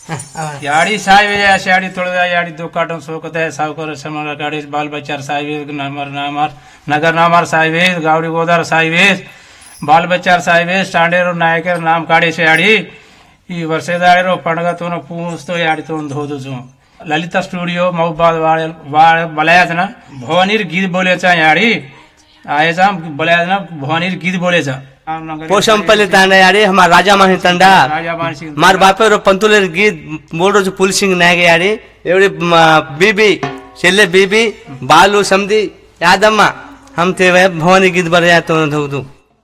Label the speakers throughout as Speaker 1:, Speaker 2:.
Speaker 1: याड़ी साहिब याड़ी तोड़ याड़ी दो काटन सोकत है साव कर समर गाड़ी बाल बच्चार साहिब नगर नामार साहिब गावड़ी गोदार साहिब बाल बच्चार साहिब स्टांडेरो नायकर नाम काड़ी से याड़ी ಈ ವರ್ಷದಾಳಿರೋ ಪಣಗತೋನ ಪೂಸ್ತೋ ಯಾಡಿತೋ ಒಂದು ಹೋದಜು ललिता स्टूडियो मऊबाद वाले बलायजना भवानीर गीत बोले चा याड़ी आए जा बलायजना भवानीर गीत बोले चा
Speaker 2: पोषम पले तांडा याड़ी हमार राजा मानी तंडा मार बापे रो पंतुलेर गीत मोडो जो पुल सिंह नागे याड़ी एवढे बीबी शेले बीबी बालू समधी यादम्मा हम थे वह भवानी गीत बरे तो धोदू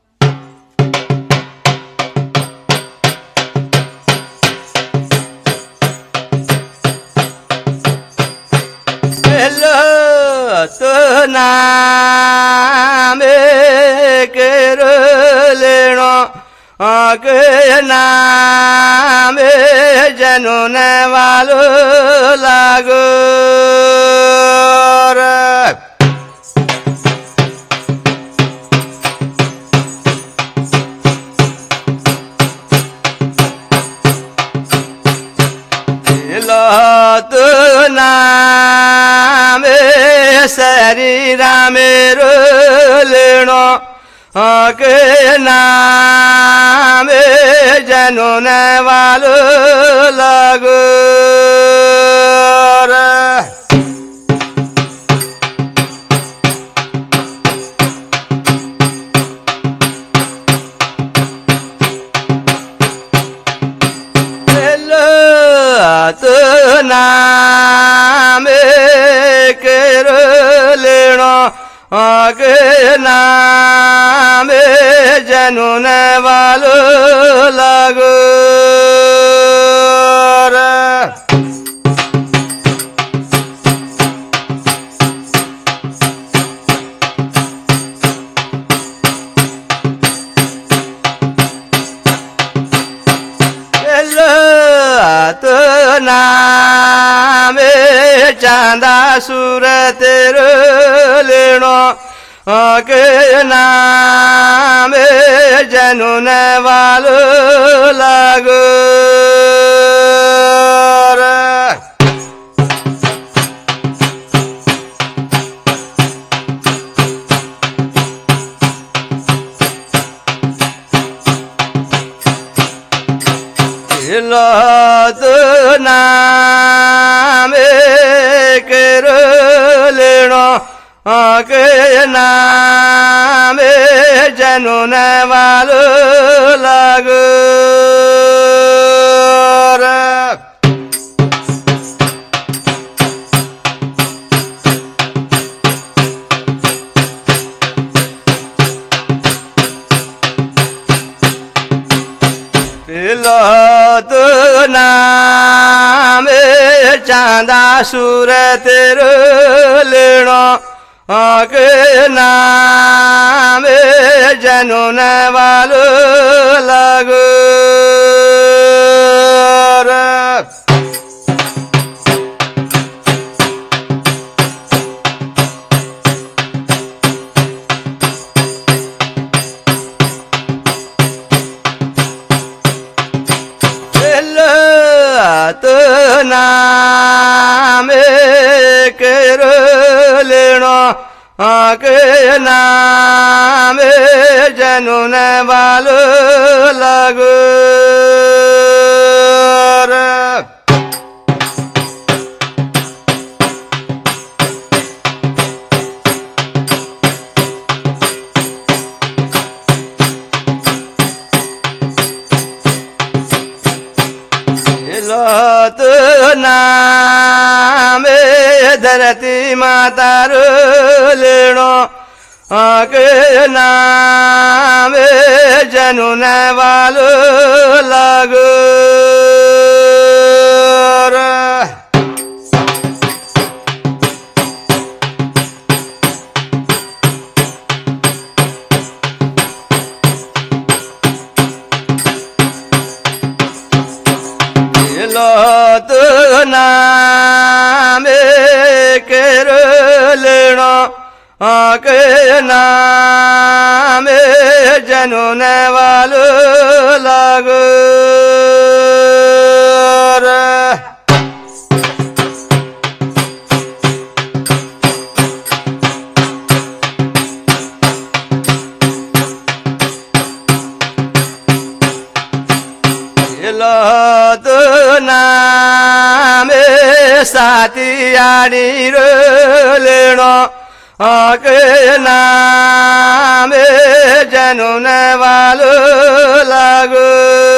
Speaker 2: तो नाम करो लेनो के नाम जनून वालो लागो तो नाम शरीरा मेरो लेनो के नाम जनून वालो लागो तो नाम करो लेनो के नाम जनून वालो लागो तो नाम चांदा सूरत रो लेनो के नाम जनून वालो लागो तो नाम करो लेनो के नाम जनून वालो लागो तो नाम चांदा सूरत रो लेनो के नाम जनून वालो लागो तो नाम करो लेनो के नाम जनून वालो लागो तो नाम धरती माता रो लेनो के नाम जनून वालो लागो तो नाम करो लेनो के नाम जनून वालो लागो तो नाम साथियारी रोलेणो के नाम जनुन वालो लागो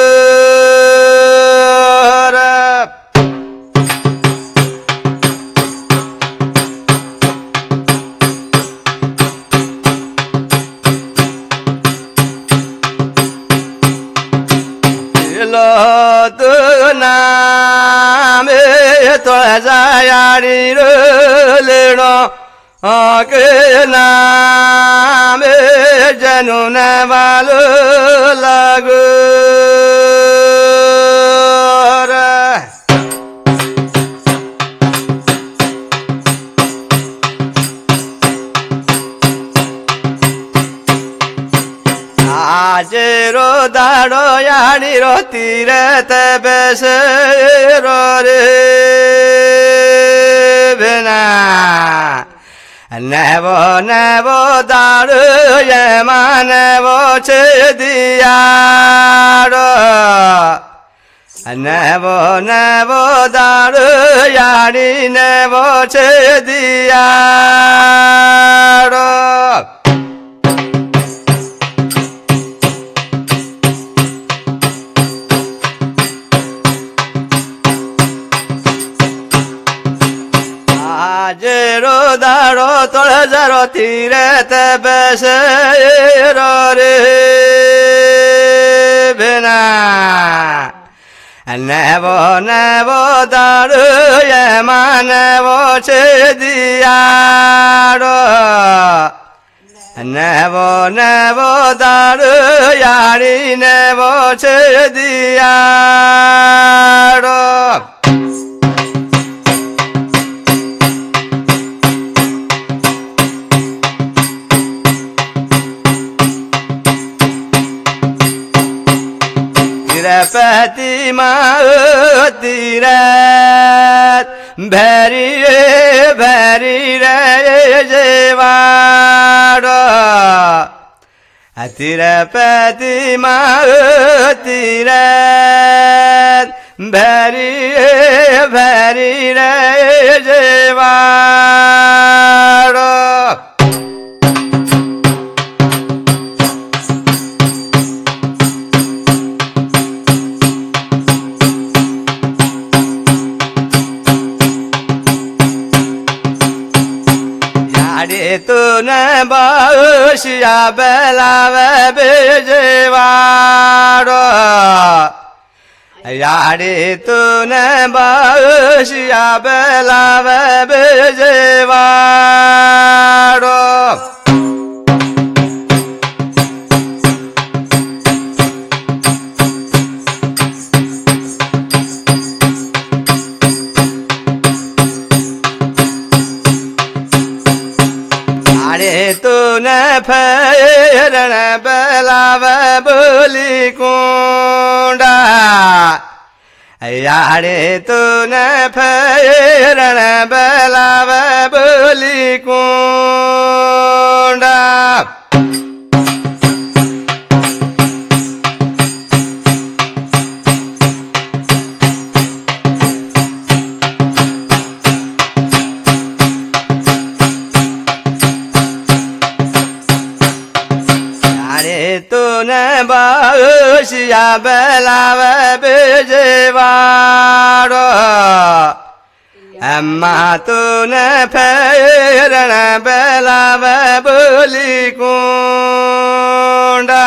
Speaker 2: तो नाम तो जायारी रोलेणो के नाम जनुन वालो लागो आज रो दाड़ो यानी रो तीरथ बेस रो रे बिना नेवो नेवो दाड़ो ये मानवो छे दियाड़ो नेवो नेवो दाड़ो यानी नेवो छे दियाड़ो जेरो दाड़ो तोड़ जरो तीरथ बेस रो रे बिना नेवो नेवो दाड़ो ये मानवो छे दियाड़ो नेवो नेवो दाड़ो यारी नेवो छे दियाड़ो तिरपति माँ तीरथ भरी रे जेवाड़ो तिरपति माँ तीरथ भरी रे जेवाड़ो तू न बाशिया बेलावे बेजेवाड़ो यारे तू न बाशिया बेलावे बेजेवाड़ो तू न फेरन बेलावे बोली कुंडा यारे तू न फेरन बेलावे बोली कुंडा तू न बाशिया बेलावे बेजेवाड़ो अम्मा तू न फेरन बेलावे बोली कुंडा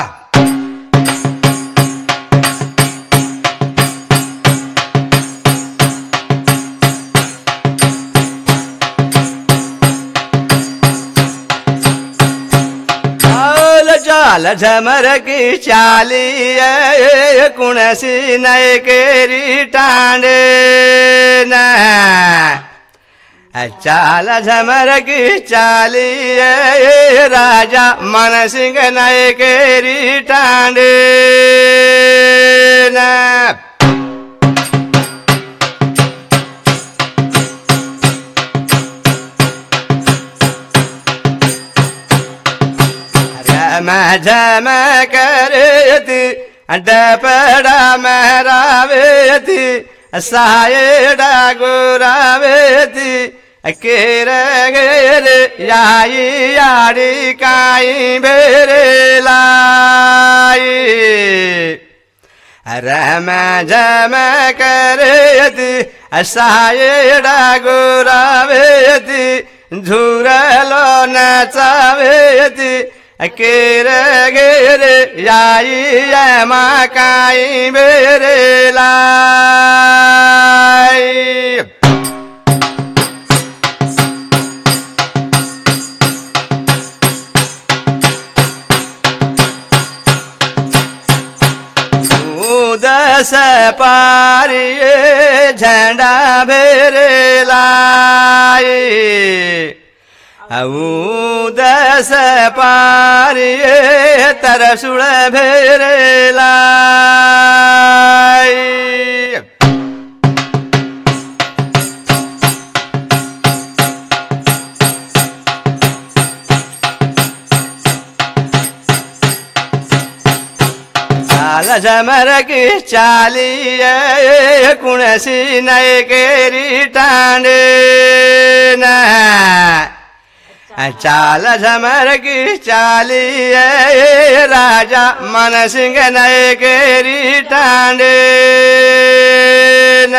Speaker 2: चाल झमर की चाली कुणसी नय केरी टांडे न चाल झमर की चाली राजा मन सिंह नय केरी टांडे न झम करे डपड़ा महरावेती सायड़ा गुरावेती केर गेरे याई याड़ी काई बेरे लाई रम जम करेती सायड़ा गुरावेती झूरलो नचावेती केर गेरे याई यमा काई बेरे लाई दस पारिये झंडा बेरे लाई दस पारिये तरसुड़ भेरे लाई चाल झमर की चालिये कुणसी नए केरी टांडे न चाल झमर की चालिये राजा मन सिंह नए केरी टांडे न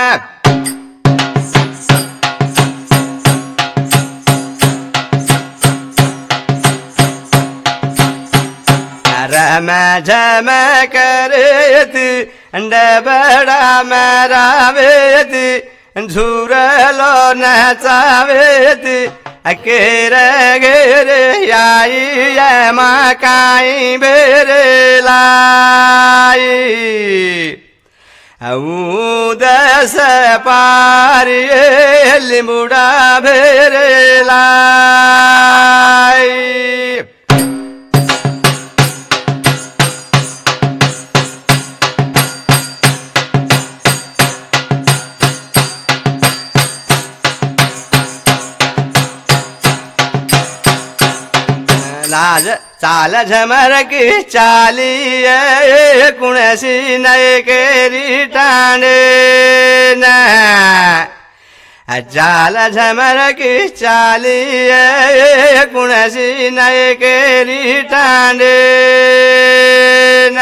Speaker 2: रम झम करेती डबड़ा मरावेती झूरलो नचावेती केर गेरे याई यमा काई बेरे लाई दस पारिये लिमुड़ा भेरे लाई चाल झमर की चालिये कुणसी नए केरी टांडे न चाल झमर की चालिये कुणसी नए केरी टांडे न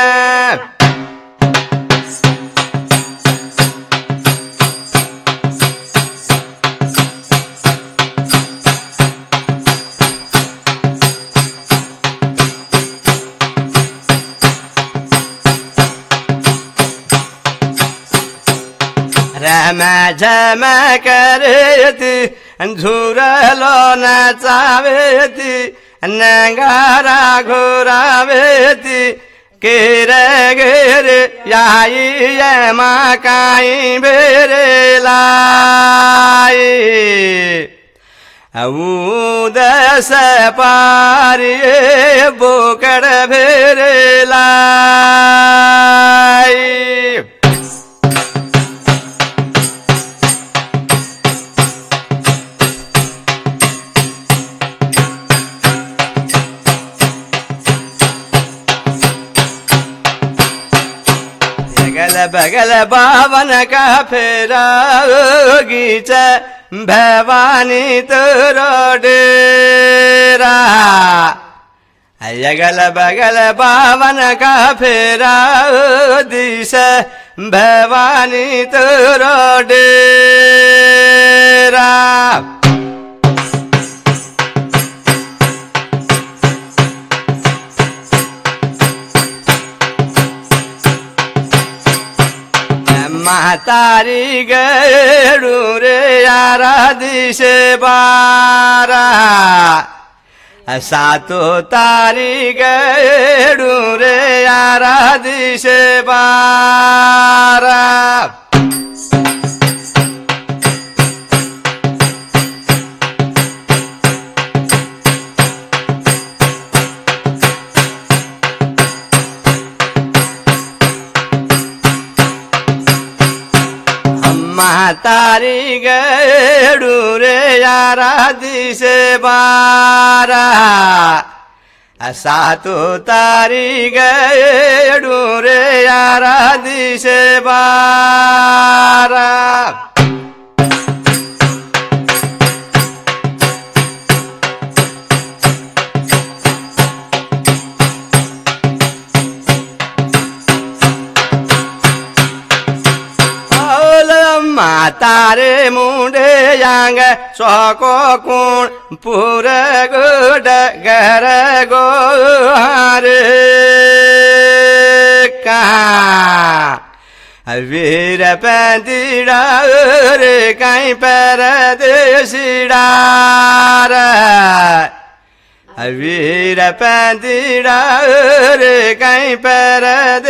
Speaker 2: रम झम करेती झूरलो नचावेती नगारा घोरावेती केर गेरे याई यमा काई बेरे लाई दस पारिये बोकड़ भेरे लाई बगल बावन का फेरा गीच भवानी तोरो डेरा अगल बगल बावन का फेरा दिश भवानी तोरो डेरा महतारी गड़ू रे यारा दिशे बारा सातो तारी गड़ू रे यारा दिशे बारा महतारी गड़ू रे यारा दिशे बारा सातो तारी गए डूरे यारा दिशे बारा तारे मुंडे यांग सोको कुण पुर गुड गर गो हरे कहा वीर पैंतीड़ा रे कहीं पर देशीडार वीर पैंतीड़ा रे कहीं पर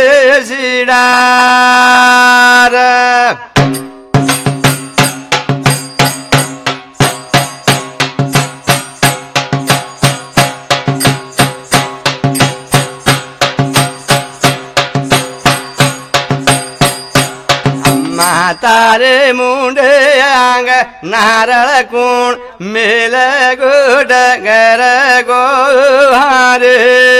Speaker 2: देशीडार तारे मुंडे आंग नारळ कुण मेल गुड गर गो हरे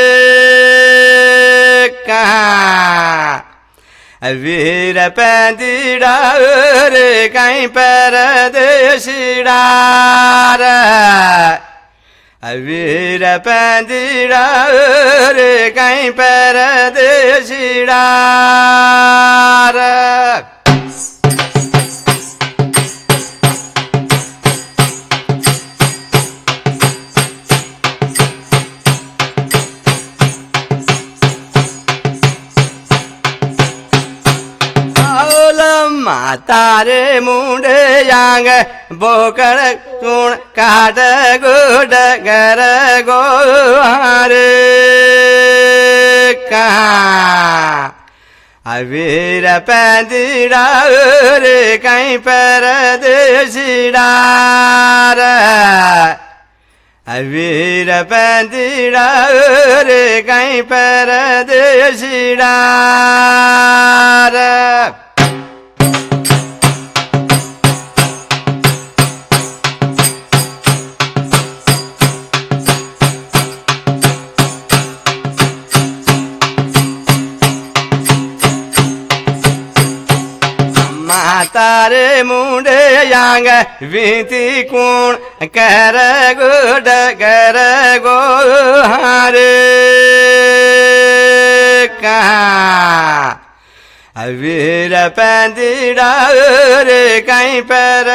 Speaker 2: कहा वीर पैंतीड़ा रे कहीं पर देशीडार वीर पैंतीड़ा रे कहीं पर देशीडार तारे मुंडे यांग बोकर कुण काट गुड गर गो हरे कहा वीर पैंतीड़ा रे कहीं पर देशीडार वीर पैंतीड़ा रे कहीं पर देशीडार तारे मुंडे यांग वीती कुण कर गुड गर गो हरे कहा वीर पैंतीड़ा रे कहीं पर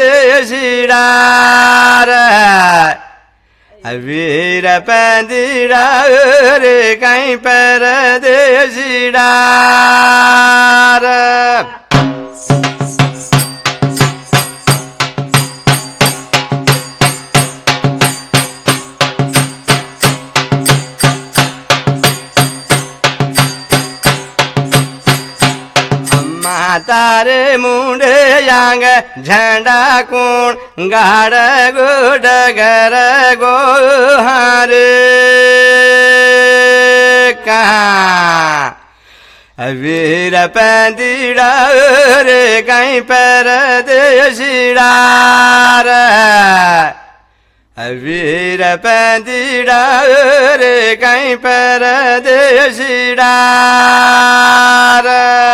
Speaker 2: देशीडार वीर पैंतीड़ा रे कहीं पर देशीडार तारे मुंडे यांग झंडा कुण गाड़ गुड गर गो हरे कहा वीर पैंतीड़ा रे कहीं पर देशीडार वीर पैंतीड़ा रे कहीं पर देशीडार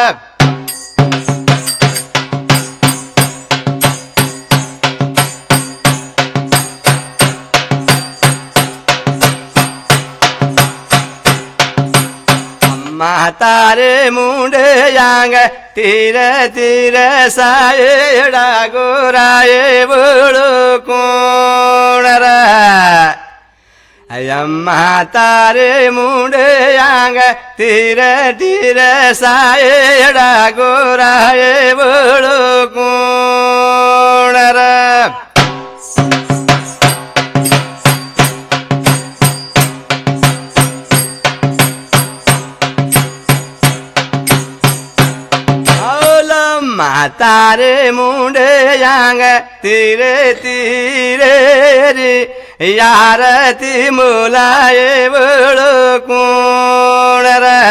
Speaker 2: तारे मुंडे यांग तीर तीर सायड़ा गोराए बोलो कोण अम्मा तारे मुंडे यांग तीर तीर सायड़ा गोराए बोलो कोण तारे मुंडे यांग तीरे तीरे रे यार ती मुलाए बोलो कोण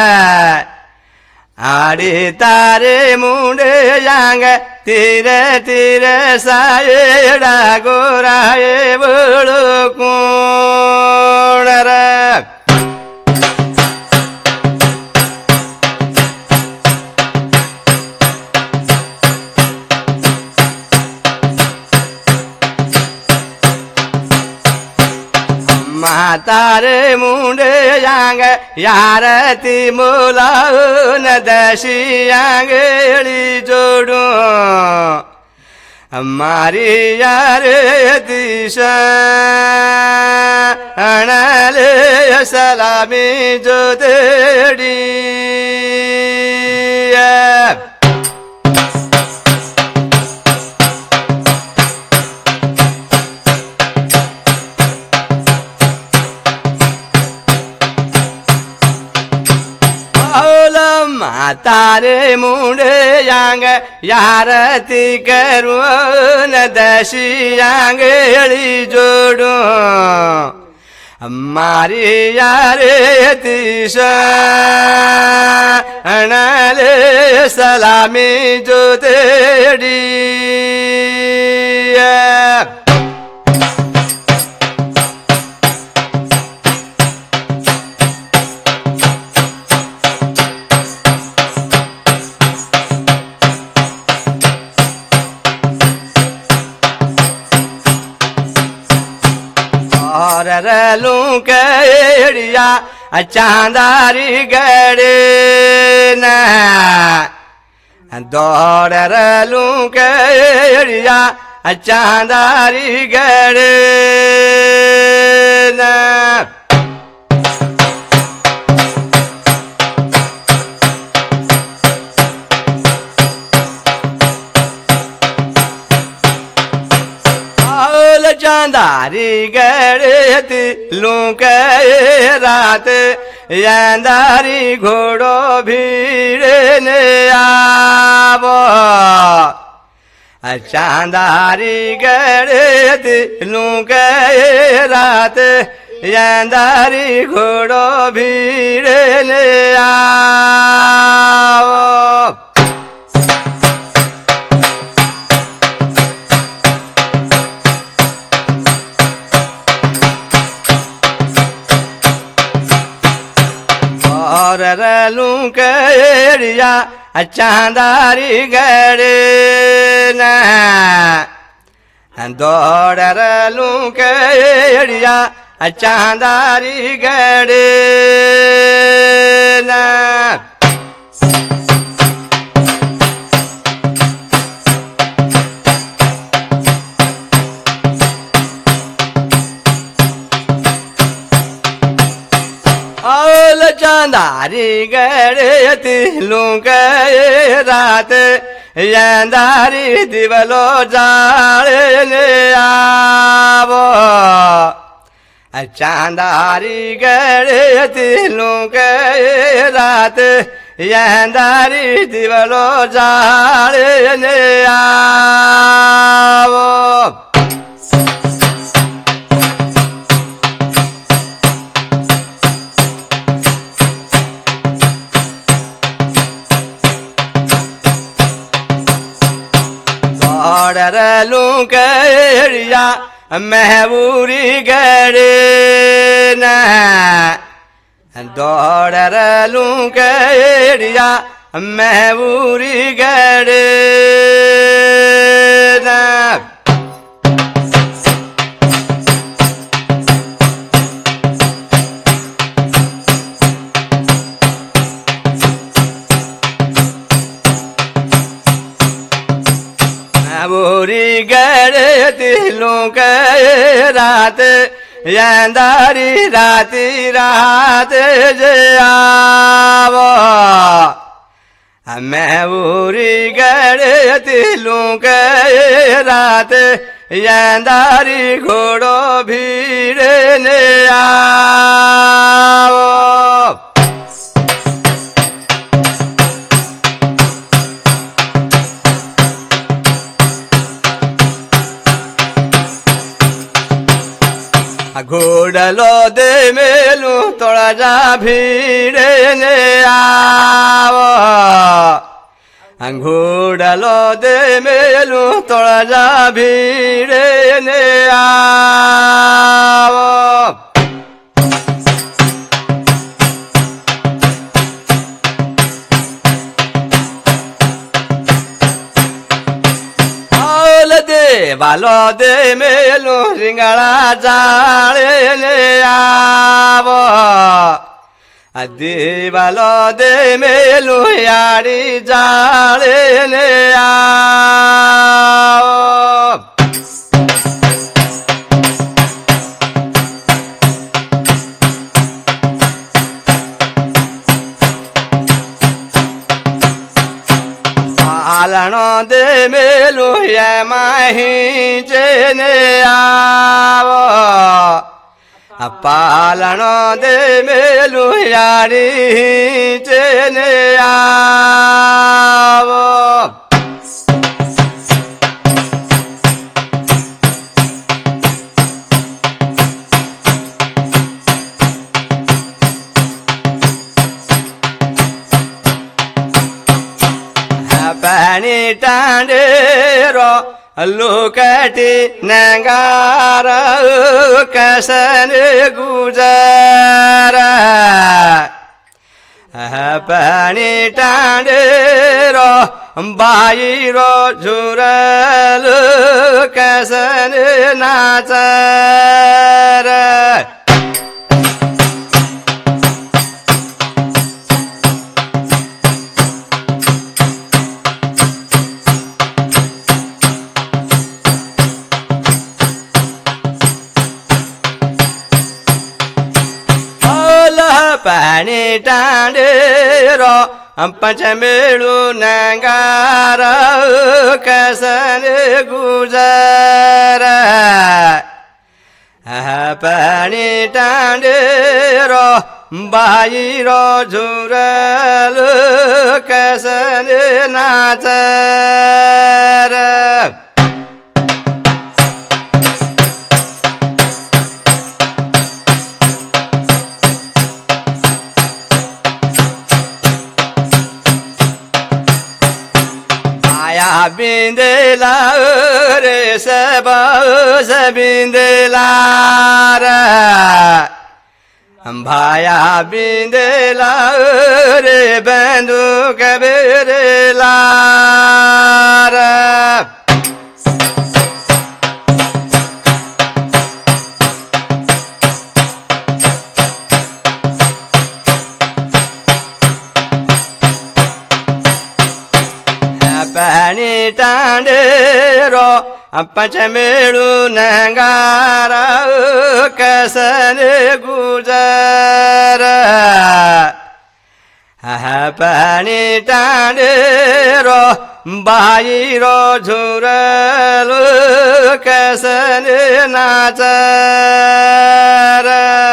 Speaker 2: आड़ी तारे मुंडे यांग तीरे तीरे सायड़ा गोराए बोलो कोण तारे मुंडे यांग यारती मुलाऊन दशी यांगेळी जोडू हमारी यार दिशा अनले सलामी जो देड़ी तारे मुंडे यांग यारती करून दशी यांगेळी जोडू हमारी यार दिशा अनले सलामी जो देड़ी रलू केड़िया चांदारी गड़े न दौड़ रलू केड़िया चांदारी गड़े न चांदारी गड़े लूक रात यांदारी घोड़ो भीड़ ने आवो चांदारी गड़े लूक रात यांदारी घोड़ो भीड़ ने आवो और रलू केड़िया चांदारी गड़े न दौड़ रलू केड़िया चांदारी गड़े न चांदारी गड़े लूक रात यांदारी दिवलो जाने आवो चांदारी गड़े लूक रात यांदारी दिवलो जाने आवो रलू केड़िया महबूरी गड़े न दौड़ रलू केड़िया महबूरी गड़े न महबूरी गड़े दिलों के रात यांदारी राती रात जे आवो महबूरी गड़े दिलों के रात यांदारी घोड़ो भीड़ ने आवो घोड़लो दे मेलू थोड़ा जा भीड़ ने आवो घोड़लो दे मेलू थोड़ा जा भीड़ ने आवो औल दे बालो दे मेलो रिंगड़ा जाले ले आवो दे बालो दे मेलो यारी जाले ले आवो पालनो दे मेलो या माही जेने आवो पालनो दे मेलो यारी जेने आवो पानी टांडेरो लुकटी नंगार कसन गुजर पानी टांडेरो बाहिरो झुरल कसन नाचर पानी टांडेरो पंचमेलु नंगार कसन गुजर पानी टांडेरो बाहिरो झुरल कसन नाचर बिंदेला रे सब बिंदेला भाया बिंदेला रे बंधु कबीरेला पानी टांडेरो पंचमेलु नंगार कसन गुजर पानी टांडेरो बाहिरो झुरल कसन नाचर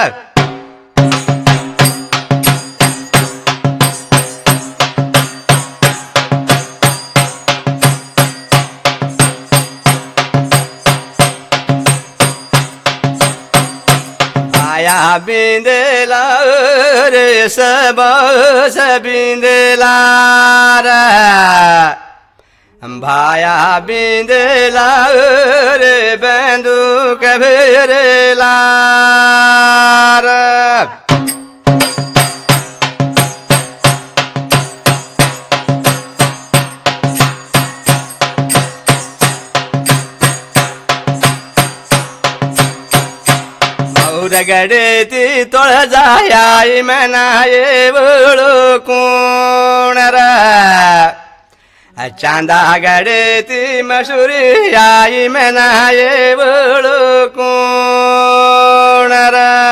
Speaker 2: बिंदेला रे सब बिंदेला भाया बिंदेला रे बंधु कबीरेला गडेती तोळ जायाई मनाये बोळू कोणर चांदा गडेती मसुरी आई मनाये बोळू कोणर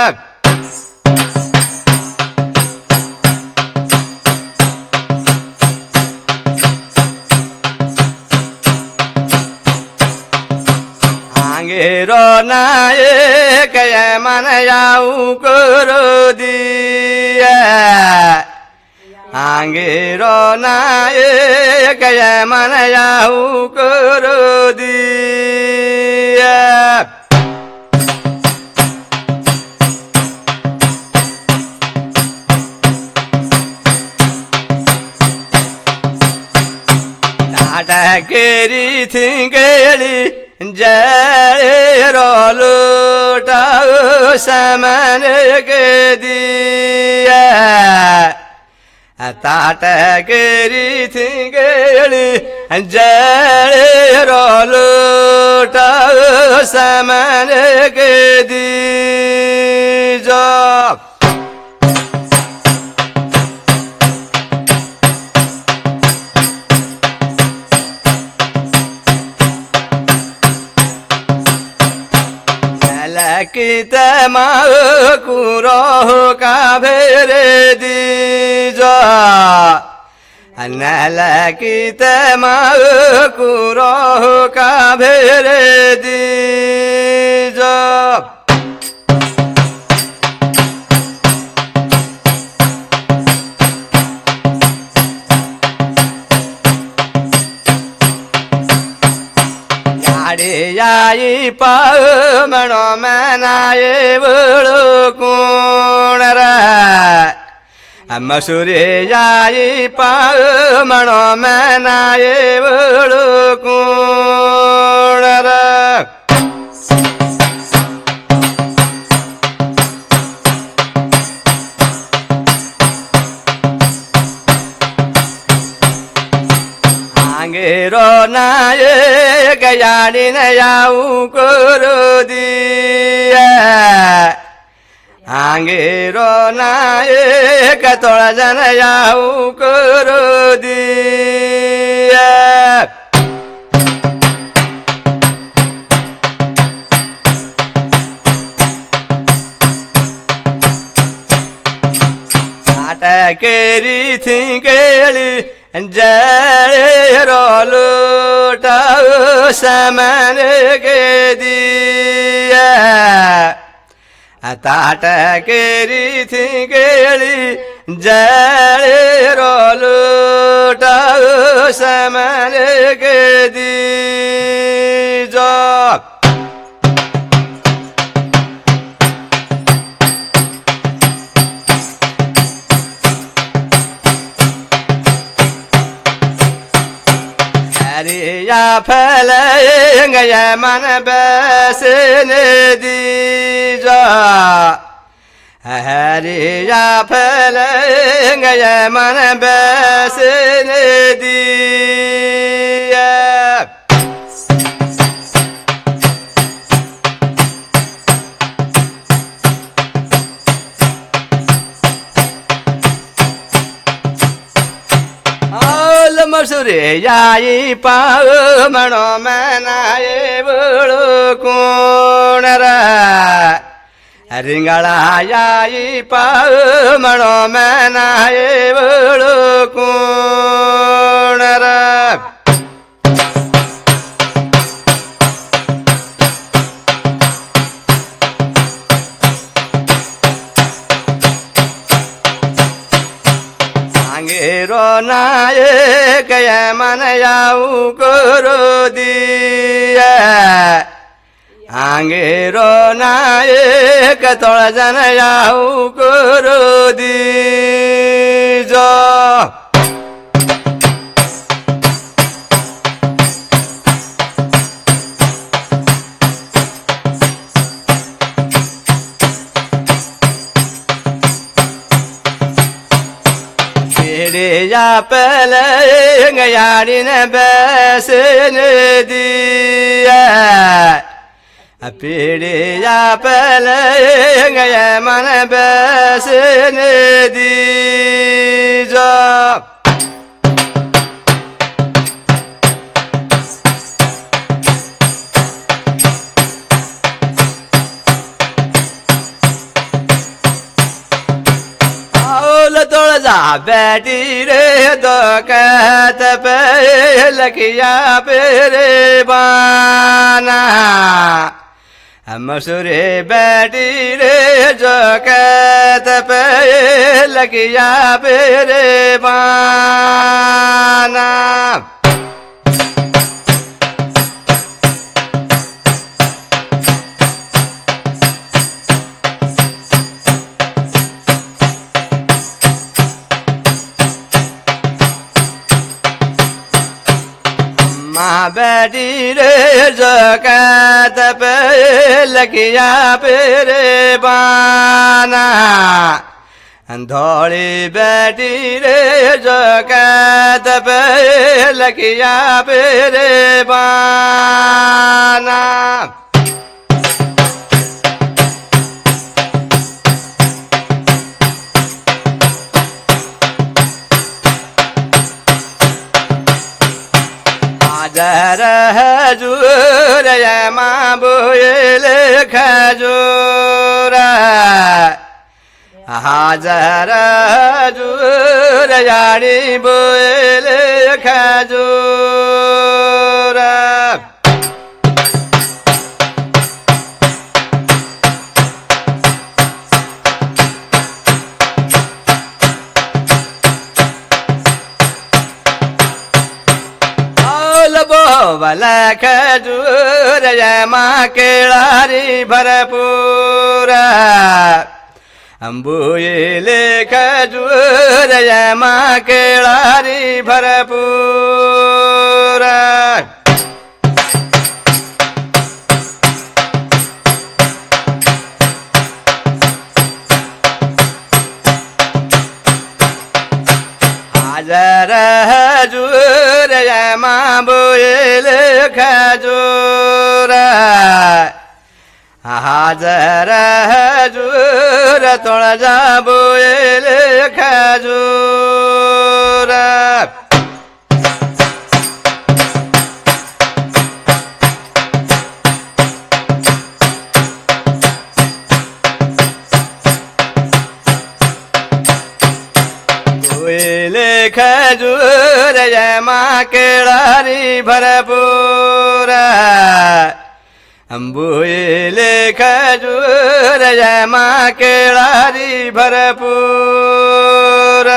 Speaker 2: रो नाये कय मन याऊ करो दिया आंगेरो नाये कय मन याऊ करो दिया केरी थिंगेली जय रोलूटा समन के दिया ताट केरी थिंगेली जड़े रोलूटा समन के दीजो लकित कुरो का भेरे दीजो नलकित कुरो का भेरे दीजो याई पामणो मनाए बड़ो कुणर मसूरे याई पामणो मनाए बड़ो कुणर आंगेरो नाये गयानी नयाऊ करो दिया आंगेरो नाये कतोड़ा जनयाऊ करो दिया केरी थी केली जड़े रोलूटा समन के दिया ताट केरी थी केली जड़े रोलूटा समन के दीजो या फल गया मन बसने दीजो हरिया फल गया मन बसने दिया मसूरे याई पामणो मनाए बड़ो कुणर रिंगड़ा याई पामणो मनाए बड़ो कुणर रो नाये कया मन याऊ करो दिया आंगे रो नाये कतोड़ा जन याऊ करो दीजो या पहले गयानी ने बसने दिया पीढ़ी या पहले गया मन बसने दीजो बैठी रे दो कहत पे लकिया पेरे बाना मसूरे बैठी रे जो कहत पे लकिया पेरे बाना बैठी रे जगत पे लकिया पेरे बाना धौली बेटी रे जगत पे लखिया बेरे बाना हाजर हजूर माँ बोल खजूर हाजर हजूर यारी बोल खजूर बोल खजूर माँ केळारी भरपूर अंबुले खजूर माँ केळारी भरपूर हाजर हजूर माँ बोल खजूर हाजर हजूर तुळजा बोल खजूर बोल खजूर माँ केळारी भरपूर अंबुले खजूर माँ केळारी भरपूर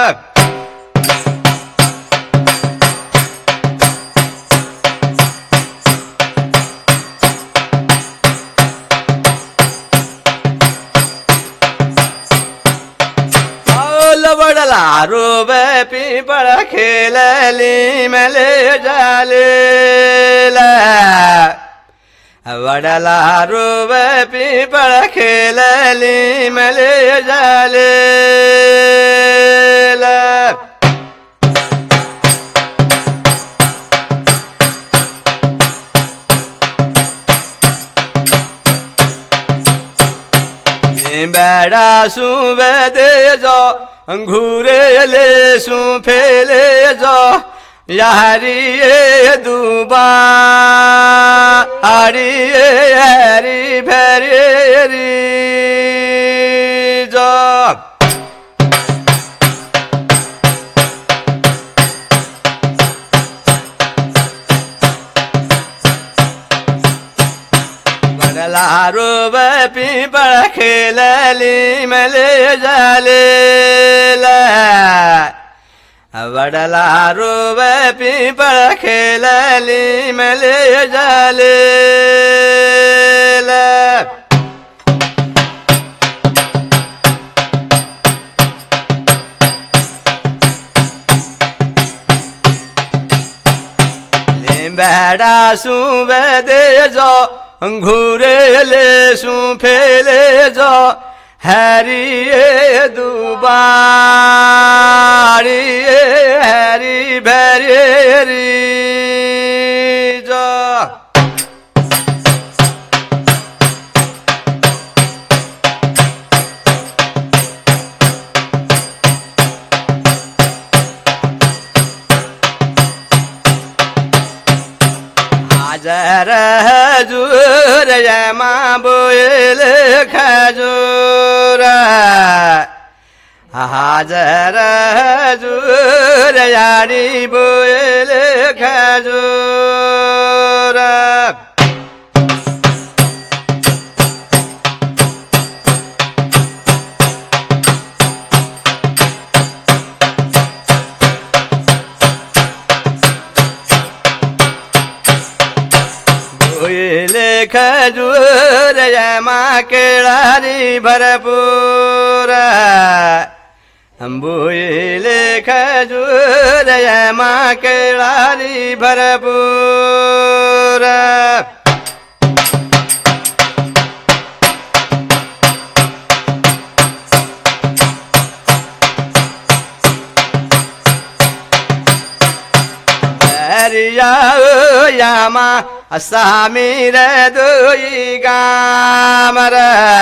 Speaker 2: वडला रोबे पिंपळ खेलली मले जालेला वडला रोबे पिंपळ खेलली मले जालेला बेड़ा सुबे दे जो अंगूरे ले सु फेले जो यारी दुबा आरी हरी भरी जो रोब पिंपळ खेलली मले जालेला वडला रोब पिंपळ खेलली मले जालेला लिंबड़ा सुबे दे जो अंगूरे ले सु फेले जो हरी दुबारी हरी भरी जो हाजर हजूर माँ बोल खजूर हाजर हजूर यारी बोल खजूर खजूर माँ केळारी भरपूर अंबुले खजूर माँ केळारी भरपूर भरिया यामा सामीर दुई गामर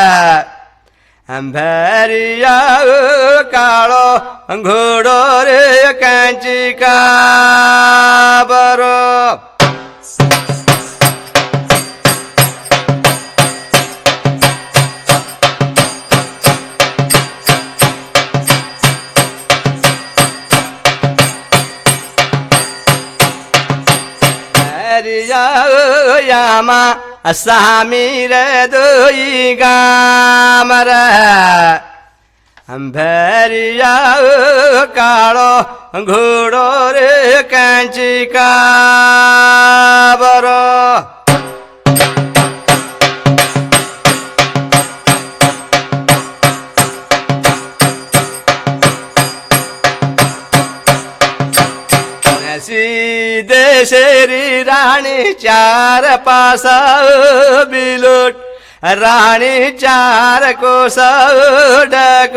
Speaker 2: भरिया कालो घोड़ो रे कांची का बरो यामा सामीर दुई गामर भरिया कालो घोड़ो रे कांची का बरो सीधे शेरी रानी चार पासा बिलोट रानी चार को सड़क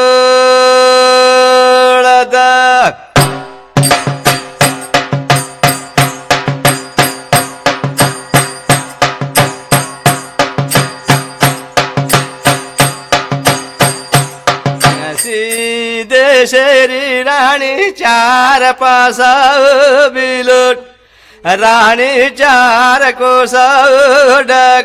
Speaker 2: सीधे शेरी रानी चार पासा बिलोट रानी चार को सड़क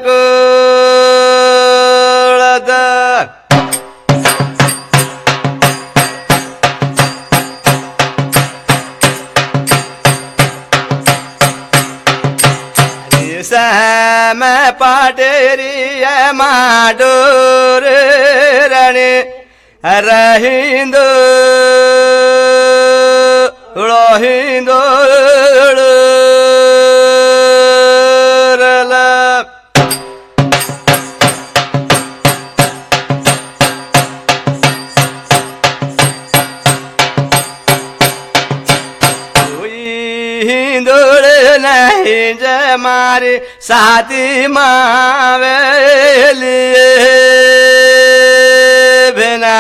Speaker 2: सम पाटेरी माडोर रणि रहिंदो रोहिंदो नहीं जमारी साथी मावेली बिना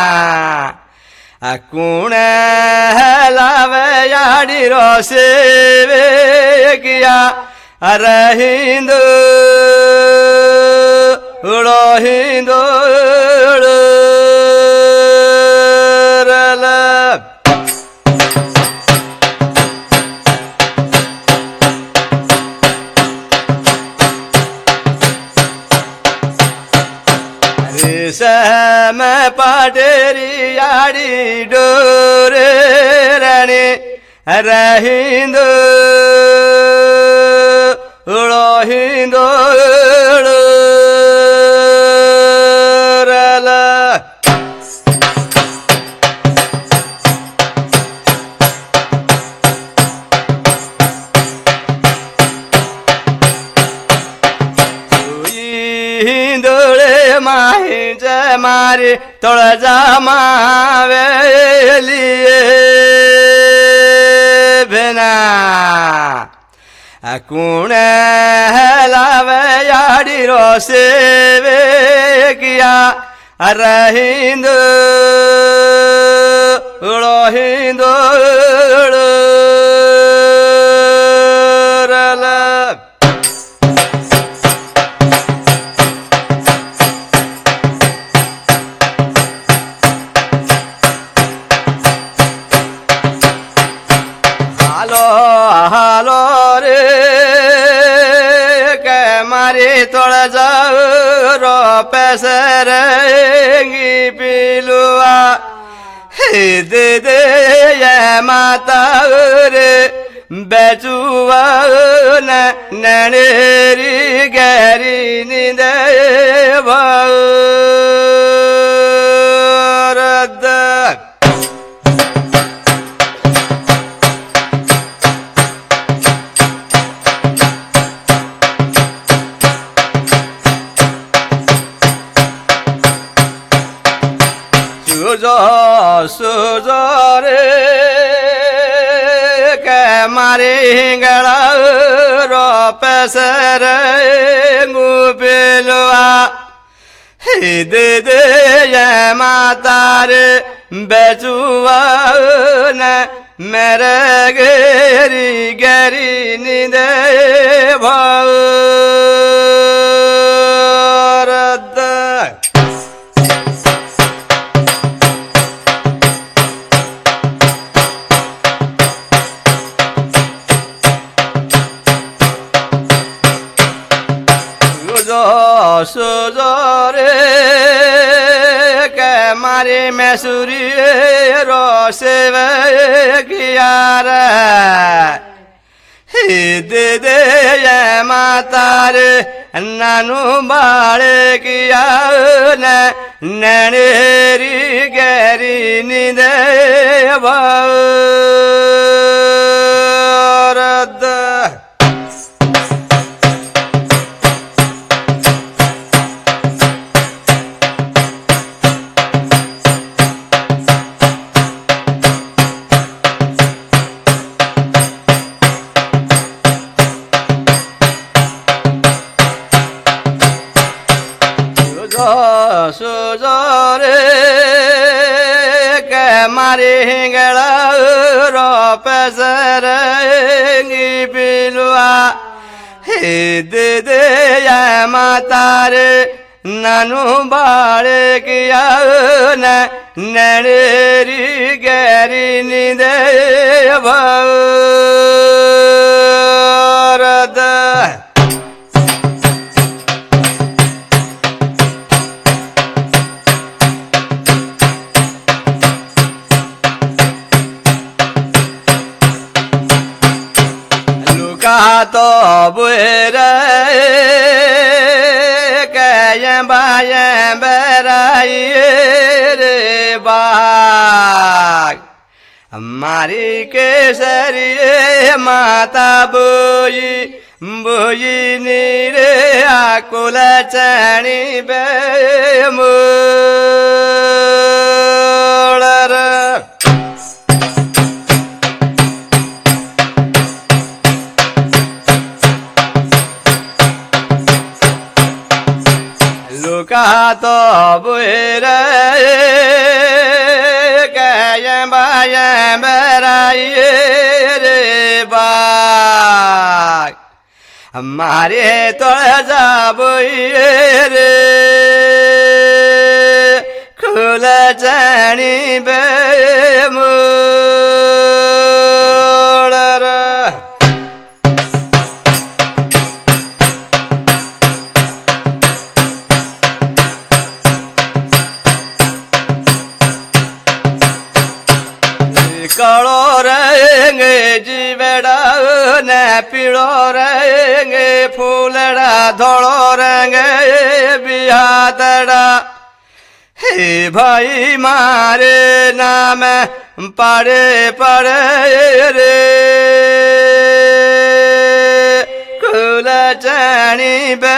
Speaker 2: कुण हलावे याडी रोसे किया रहिंदो रोहिंदो सम पाटेरी याडी डोरे रणि रहिंदो रोहिंदो मारी तोड़जा मावेली बिना कुण हलावे याडी रोसे किया रहिंदो रोहिंदो हालो रे के मारी तोड़ जाओ रो पैसरेंगी पिलुआ दे दे ये माता रे बेचुआ ननेरी गहरी नींद सुजो रे के मारी गड़ा रो पैसर गुपिलुआ दे दे ये माता रे बेचुआ मेरे गेरी गेरी नींद भारत सुजो रे के मारी मैसूरी रोसे किया रे दे दे माता रे नानू बाड़े किया नैनेरी गहरी नींद भारत सुजो रे के मारी हिंगला रो पैसर पिलुआ दे दे माता रे नानू बाड़े किया नैनेरी गहरी नींद भारत तो बुर कैं बाएं बेराई रे बाग हमारी केसरिए माता बोई बोई नीरे आकुल चणी बे मोड़ लुका तो बुर कैं बाएं बेराई रे बाग हमारे तो जाबोई रे खुल चणी बे मोड़ कालो रहेंगे जीवेड़ा न पीड़ो रहेंगे फूलड़ा धोड़ो रहेंगे बिहातड़ा हे भाई मारे नाम पड़े पड़े रे कुल चणी बे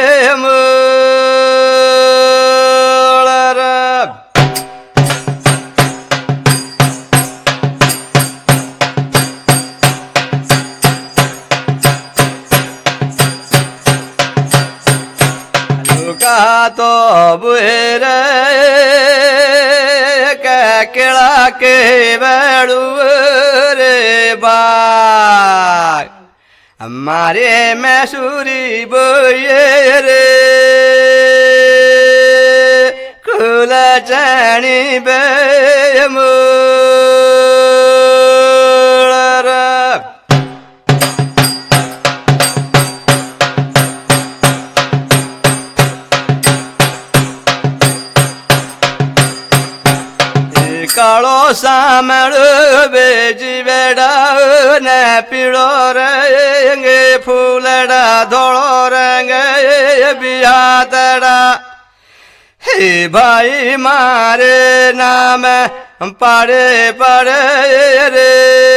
Speaker 2: तो बुर केड़ा के बड़ू रे बाग हमारे मैसूरी बोए रे खुल चणी बे मोड़ कालो सामड़ बेजी बेड़ा न पीड़ो रहेंगे फूलड़ा धोड़ो रहेंगे बिहातड़ा हे भाई मारे नाम पड़े पड़े रे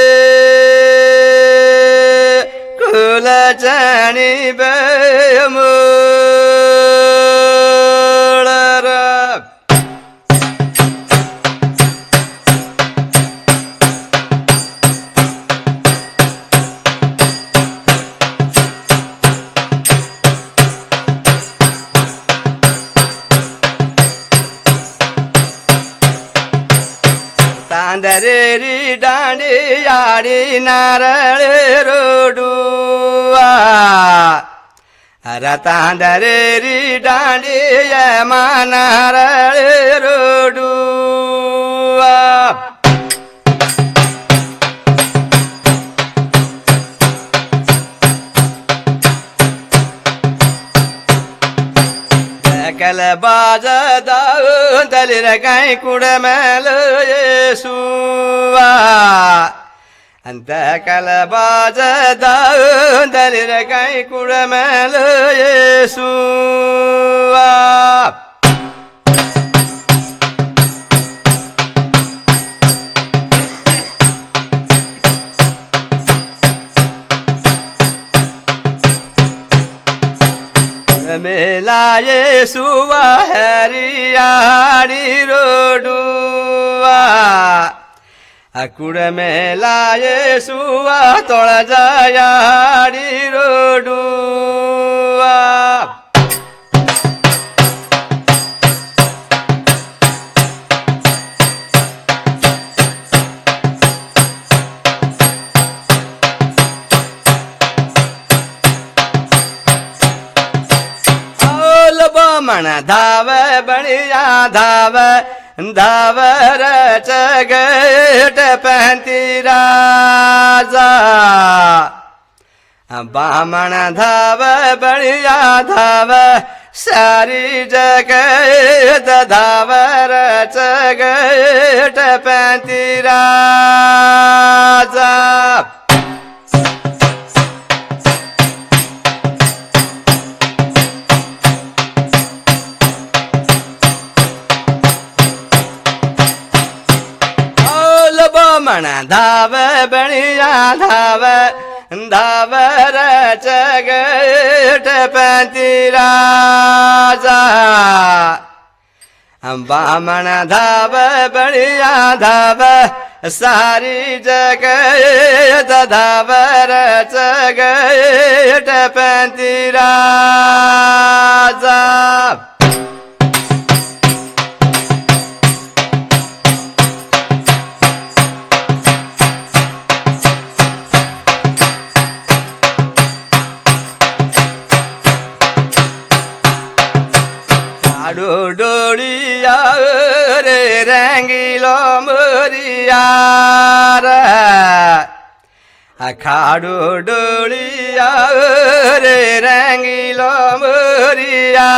Speaker 2: कुल चणी बे मोड़ तांदरेरी डांडी याडी नारळ रोडुआ तांदरेरी डांडी यमा नारळ रोडुआ कल बाज दाऊ दलिर कई कुड़मेल येसुआ अंत कल बाज दाऊ दलिर कई कुड़मेल येसुआ मेला येसुआ हरियाड़ी रोडुआ अकुड़ मेला येसुआ तोड़ जायाड़ी रोडुआ मन धाव बणिया धाव धावर चगट पहती राजा बामण धाव बणिया धाव सारी जगत धावर चगट पहती राजा मन धाव बणिया धाव धावर चगट पति राजा बामण धाव बणिया धाव सारी जगत धावर चगट पति राजा डोलिया रे रंगीलो मोरिया अखाड़ो डोलिया रे रंगीलो मोरिया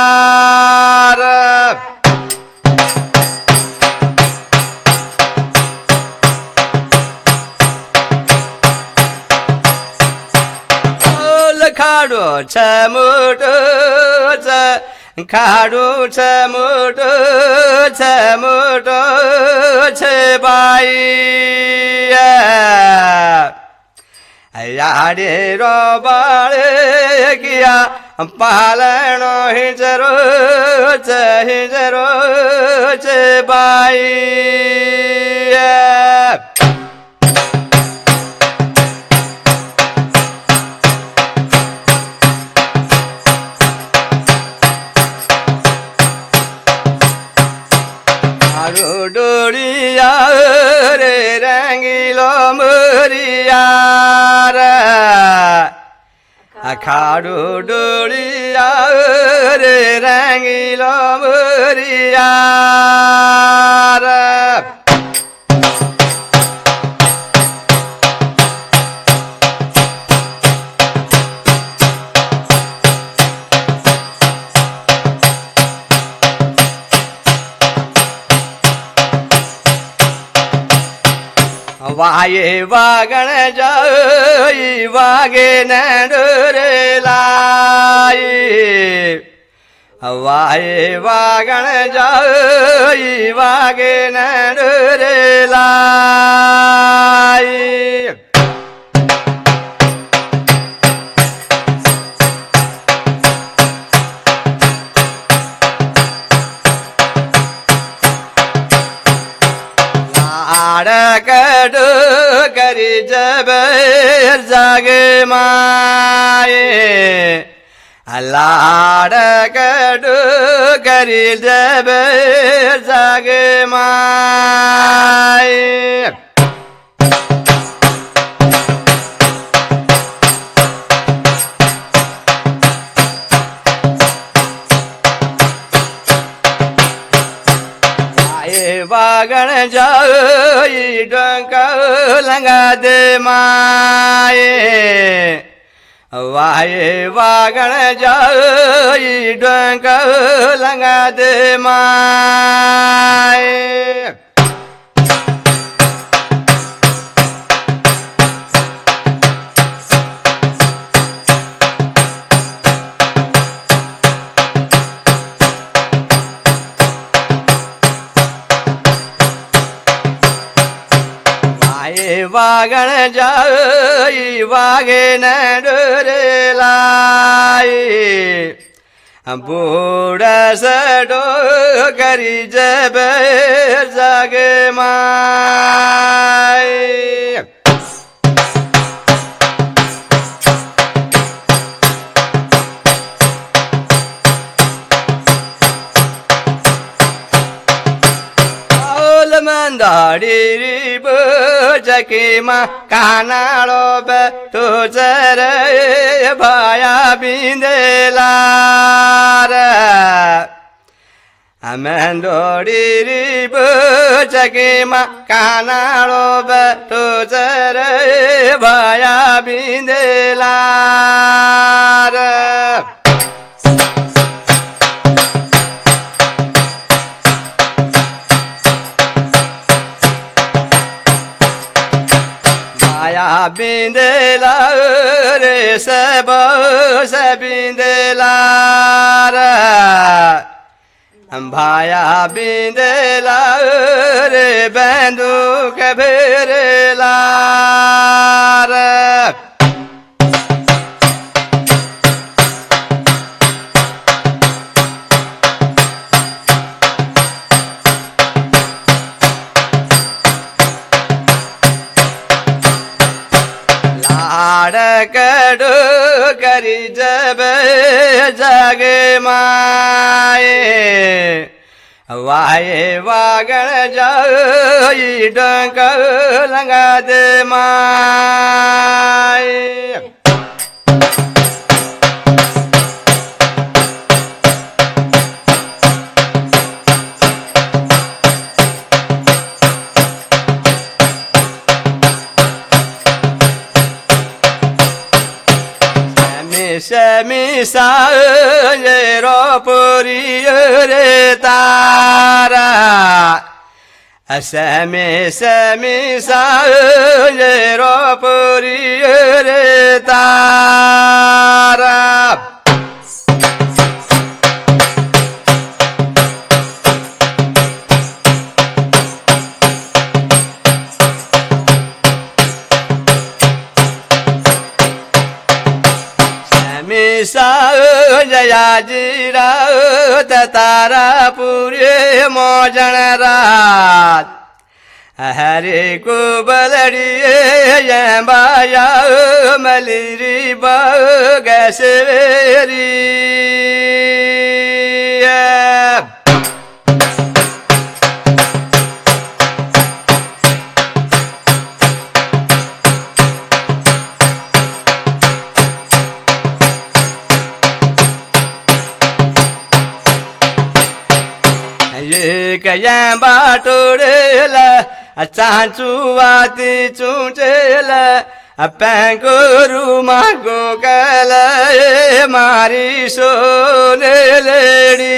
Speaker 2: खाड़ो छमुटो खाड़ो छमुटो छे बाई यारे रो बाळे किया पालनो हिजरो छे बाई डोलिया रे रंगीलो मोरिया अखाड़ो डोलिया रे रंगीलो मोरिया वाये वागण जाई वागे नडरे लाई वाये वागण जाई वागे नडरे लाई कड़ो करी जब जागे माए लाड कड़ू करी जब जग माए वागण जाई डंका लंगा दे माए वाये वागण जाई डंका लंगा दे माए वागण जाई वागे न डोरे लाई बूढ़ा सडो करी जब जग माए मंदाड़ी जकी माँ कानाड़ो बे तो चरे भाया बिंदेलार मंदोड़ी जकी माँ कानाड़ो बे तो चरे भाया बिंदेलार बिंदेला रे सब बिंदेला भाया बिंदेला रे बंदूक भेरेला कड़ो करी जब जग माए वाये वागण जाई डंका लंगा दे माए मिसा रो पुरी रे तारा मिसा रो पुरी रे तारा जया जीरा तारा पूरे मोजन रात हरे को बलड़िए बाया मलिरी बगसवेरी कया बाटोड़ेल चाचुवाती चूचेल पैंगोरू मागो कल मारी सोने लेड़ी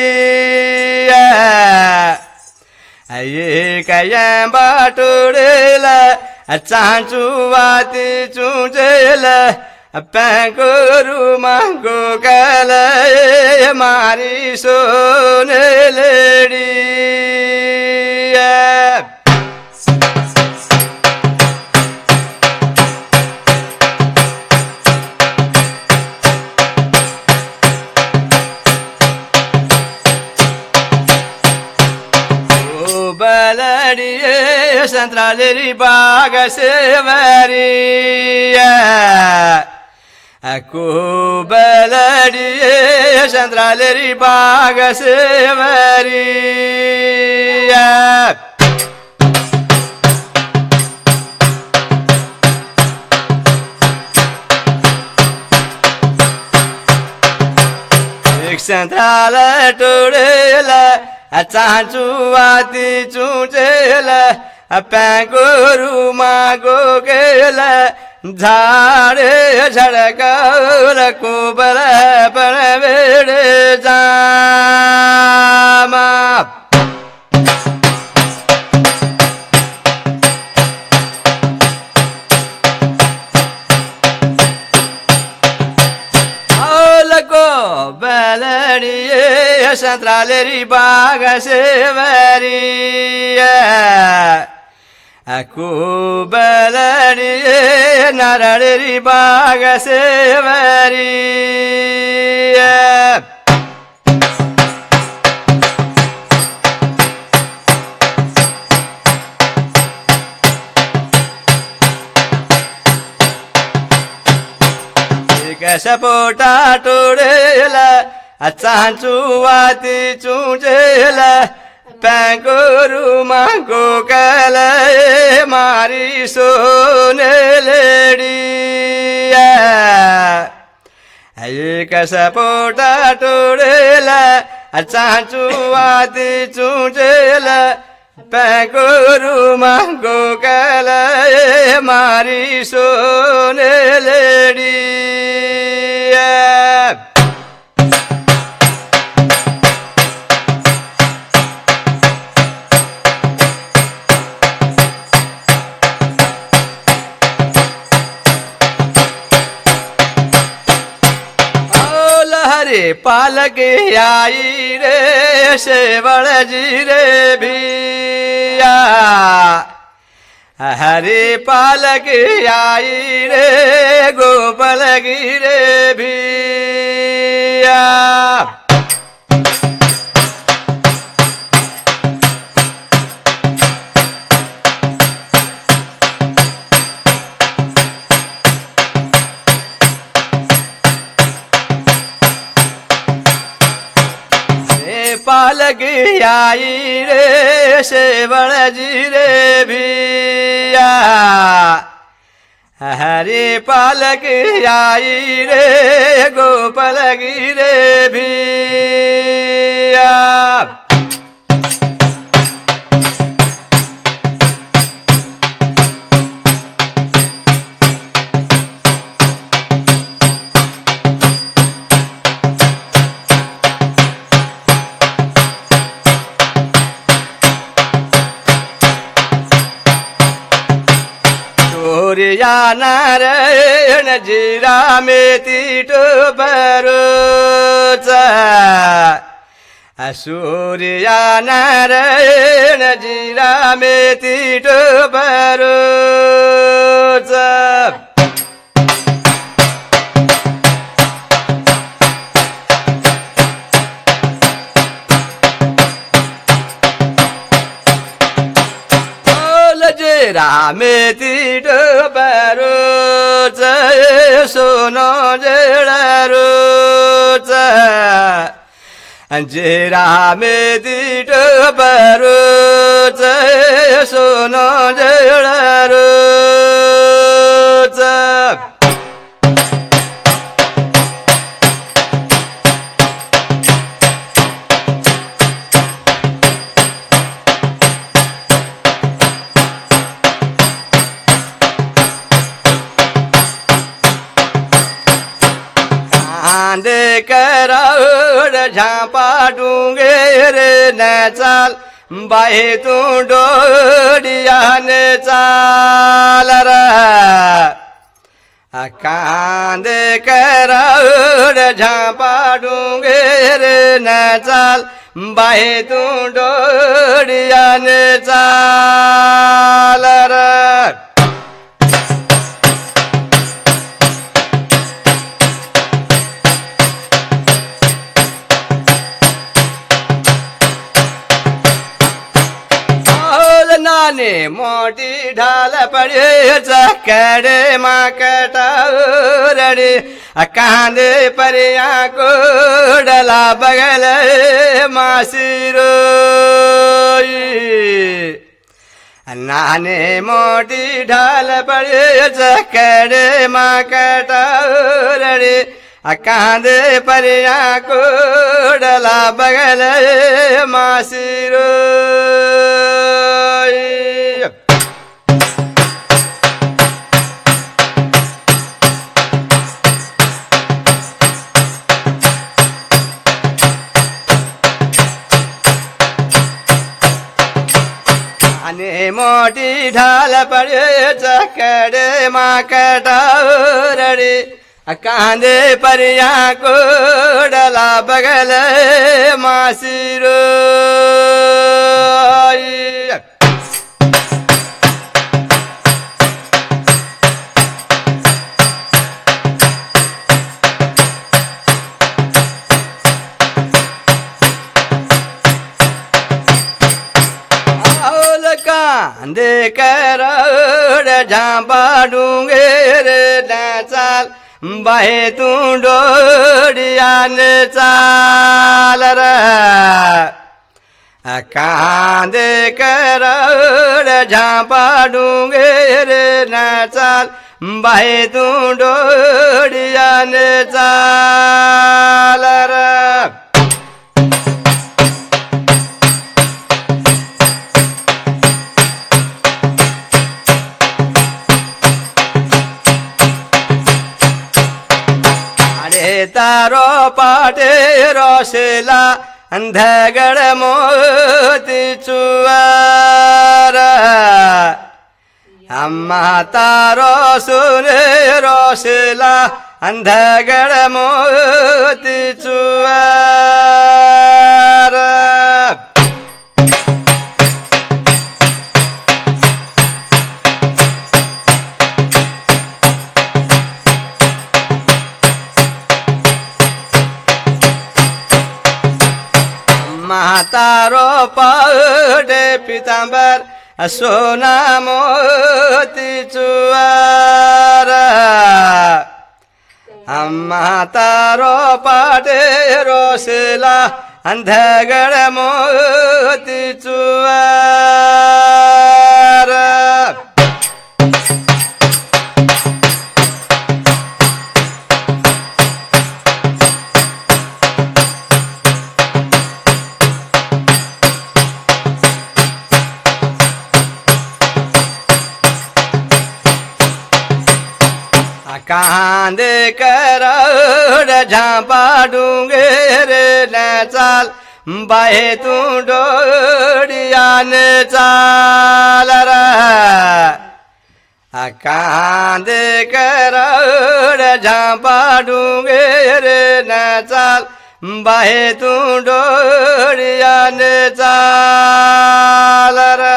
Speaker 2: ये कया बाटोड़ेल चाचुवाती चूचेल पैंगोरू मागो कल मारी सोने लेड़ी बलड़िए संतरालेरी बाग से वरिया कुबलड़ी चंद्रालेरी बाग से वरिया संथाल टोड़ेल चाचुवाती चुचेल पैंगोरु मागो गेल झाड़े झड़कौर कुबल पर बेड़े जामा बलड़िए संतरालेरी बाग से वरिया कुबलड़िए नारड़ेरी बाग से वरिया सपोटा टोड़ेला चाचुवाती चुचेला पैंगोरु मांगो कल मारी सोने लेड़िया एक सपोटा टोड़ेला चाचुवाती चुचेला पैंगोरु मांगो कल मारी सोने लेड़ी पालक आई रे सेवड़ जी रे भिया हरे पालक आई रे गोपाल गिरे भिया पालक आई रे सेवड़ जी रे भिया हरे पालक आई रे गोपाल गिरे भिया नारायण जीरा में तीटो बरोच सूर्या नारायण जीरा में तीटो बरोच रामे तीट बरोच सोनो जड़रोच जे रामे तीट बरोच सोनो जड़रोच आंधे कराउड़ झापा डूंगे रे न चाल बाहे तू डोडिया ने चाल कांधे कराउड़ झापा डूंगे रे न चाल बाहे तू डोडिया ने चाल नाने मोटी ढाल पड़े चकड़े माँ कटोरड़ी कांदे परिया को डला बगल मासिरो नाने मोटी ढाल पड़े चकड़े माँ कटोरड़ी कांदे परिया को डला बगल मासिरो मोटी ढाल पड़े चकड़े माँ कटोरड़ी कांदे परिया को डला बगल मासिरो कांदे करोड़ झांपा डूंगे रे चाल बाहे तू डोड़िया ने चाल रे कांदे करोड़ झांपा डूंगे रे चाल बाहे तू डोड़िया ने चाल रे तारो पाटे रोशला अंधगड़ मोती चुआर अम्मा तारो सुने रोशला अंधगड़ मोती चुआर तारो पाटे पीतांबर सोना मोती चुआर अम्मा तारो पाटे रोशला अंधगड़ मोती चुआर कांदे करोड़ झांपा डूंगे रे चाल बाहे तू डोड़िया ने चाल रे कांदे करोड़ झांपा डूंगे रे चाल बाहे तू डोड़िया ने चाल रे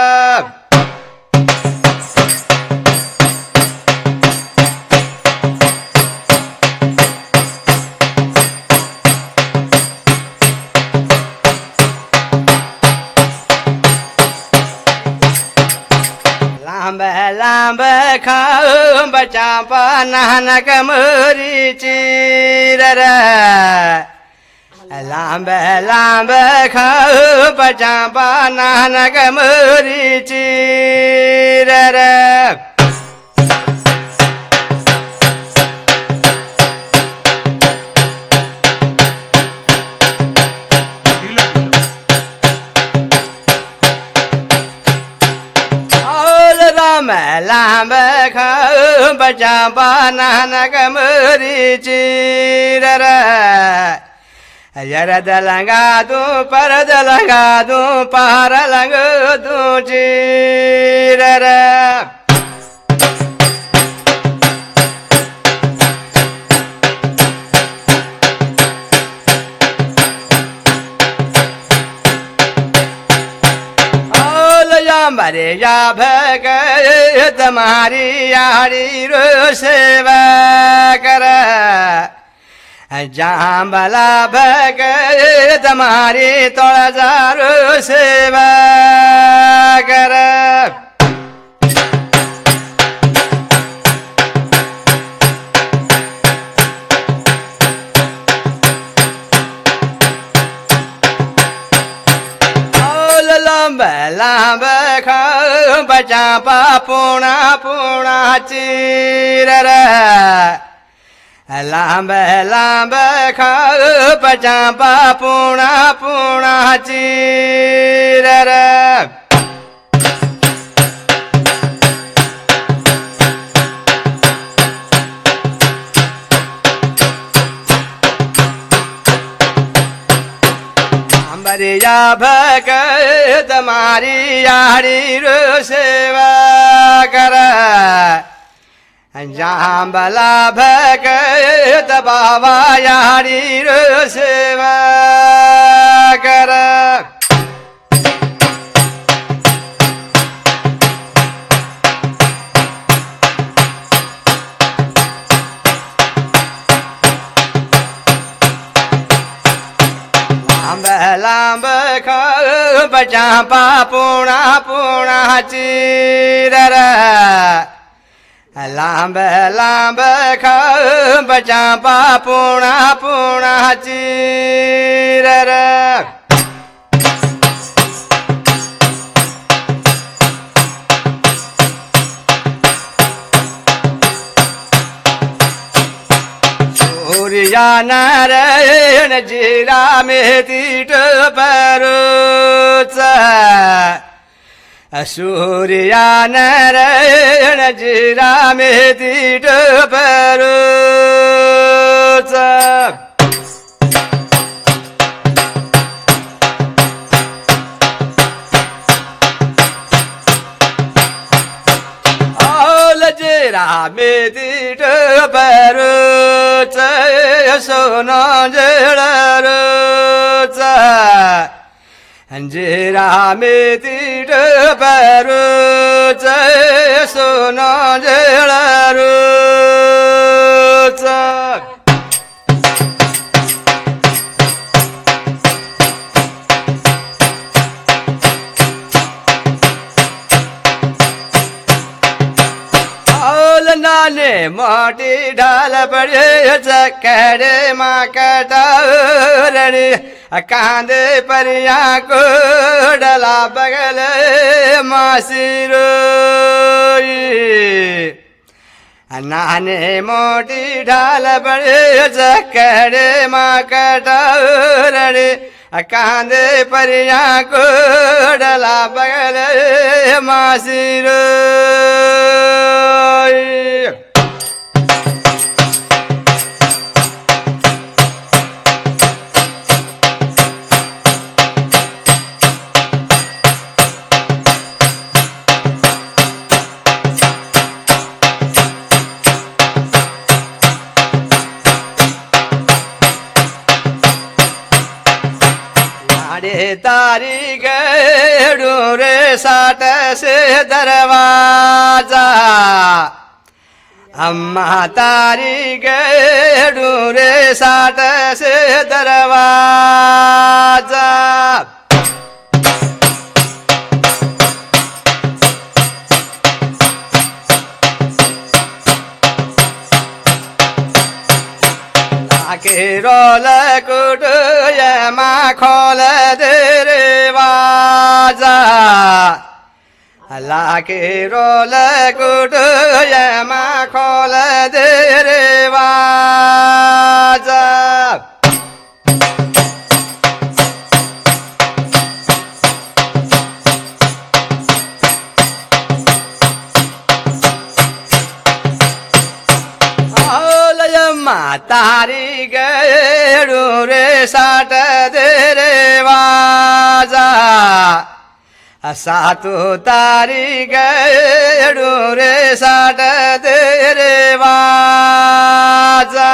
Speaker 2: लांब खाओ बचा नानक मोरी चीर लांब खाओ बचा नानक मोरी चीर लांब खाओ बचा नानक मोरी चीर यरद लंगा दू परद लंगा दू पार लंग दू चीर मरे जा भग तुम्हारी यारी रो सेवा कर जाम्बला भग तुम्हारी तोड़ जा रो सेवा कर चांपा पूणा पूणा चीर लांब लांब खप चांपा पूणा पूणा चीर अंबरिया भगत मारी यारी रो सेवा कर जांबला भगत बाबा यारी रो सेवा कर लांब खप चांपा पूणा पूणा चीर लांब लांब खप चांपा पूणा पूणा चीर सूर्या नारायण जीरा मेतीट परोच सूर्या नारायण जीरा मेतीट परोच जीरा मेतीट परोच सोना जळरोच जीरा मेतीट परोच सोना जळरोच नाने मोटी ढाल पड़े चक्करे माँ कटोरणी कांदे परिया को डला बगल मासिरो नाने मोटी ढाल पड़े चक्करे माँ कटोरणी कांदे परिया को डला बगल मासिरो तारी गड़ू रे साट से दरवाजा अम्मा तारी गड़ू रे साट से दरवाजा के रोल कुट मा खोल दे रे वाजा अल्लाह के रोल कुट मा खोल दे रे वाजा तारी गड़ू रे साट दे रे वाजा सातु तारी गड़ू रे साट दे रे वाजा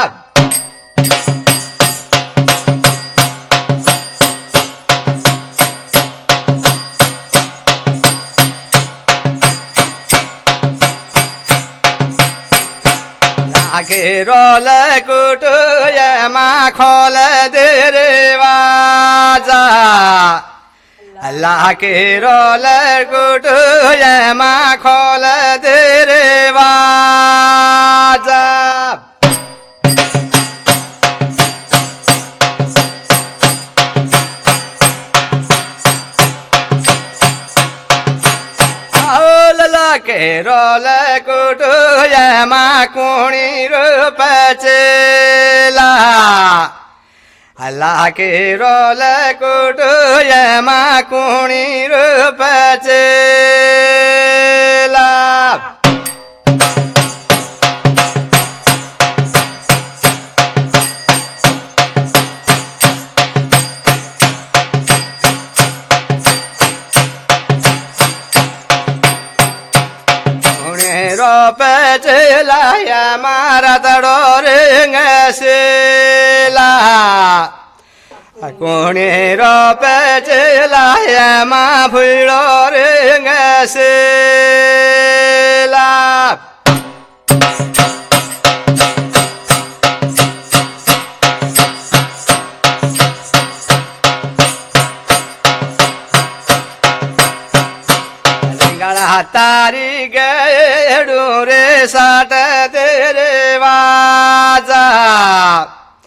Speaker 2: के रोल कुट मा खोल दे रे वाजा अल्लाह के रोल कुट मा खोल दे रे वाजा रोल कुटु यमा कुणी रूपचेला अल्लाह के रोल कुटु यमा कुणी रूपचेला रोपचेला मारा तड़ो रिंगसेला कोणी रोपचेला मा फुलो रिंगसेला तारी गए डूरे साट तेरे वाजा